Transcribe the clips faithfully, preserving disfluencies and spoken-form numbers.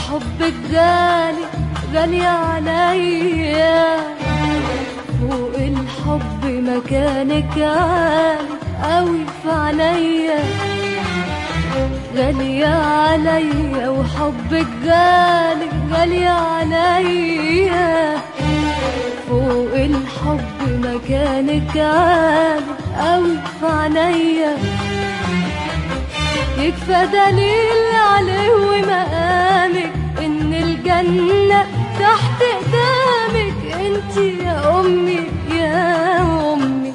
حبك غالي غالي عليا، فوق الحب مكانك عالي قوي في عينيا، غالي عليا وحبك غالي غالي عليا، فوق الحب مكانك عالي قوي في عينيا، يكفى دليل عليه ومقامك ان الجنة تحت قدامك، انتي يا امي يا امي.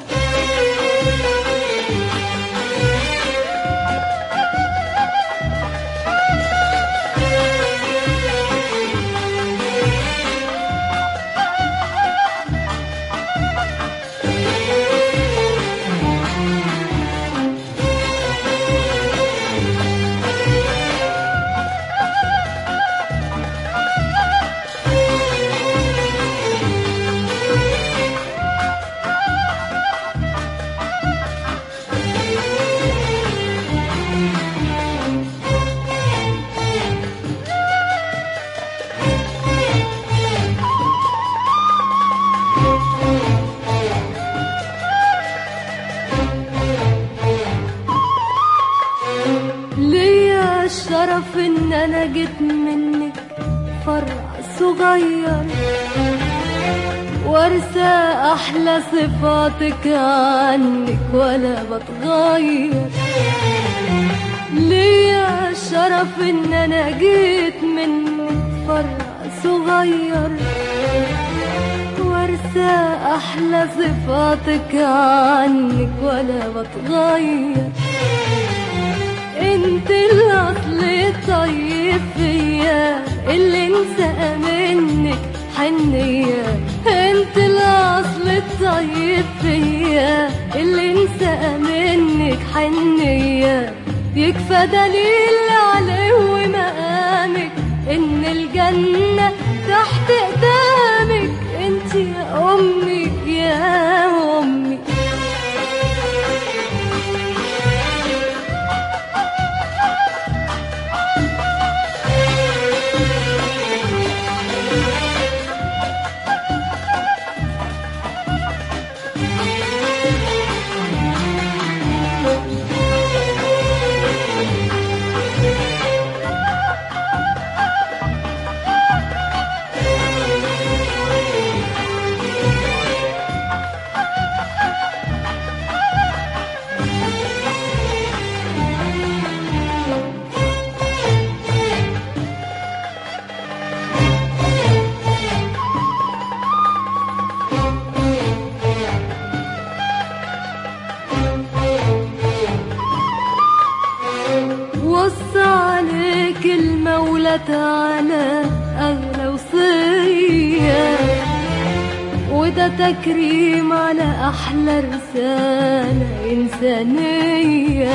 الشرف ان انا جيت منك فرع صغير، وارثى احلى صفاتك عنك ولا بتغير، ليا الشرف ان انا جيت منك فرع صغير، وارثى احلى صفاتك عنك ولا بتغير، انت الاصل الطيب فيا اللي انسى منك حنية، انت الاصل الطيب فيا اللي انسى منك حنية، يكفى دليل عليه ومقامك ان الجنة تحت قدامك، انت يا امي يا امي. وصى عليك المولى تعالى أغلى وصية، وده تكريم على أحلى رسالة إنسانية،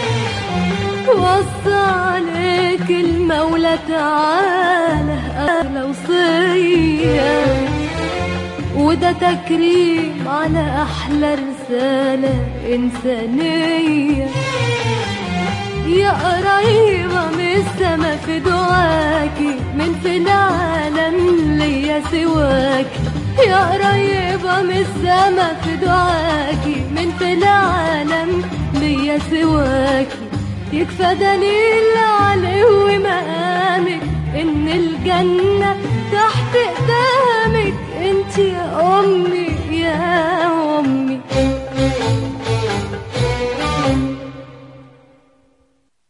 وصى عليك المولى تعالى أغلى وصية، وده تكريم على أحلى رسالة إنسانية، يا قريبة من السما في دعاكي، من في العالم ليا سواكي، يا قريبة من السما في دعاكي، من في العالم ليا سواكي، يكفى دليل عليه ومقامك ان الجنة تحت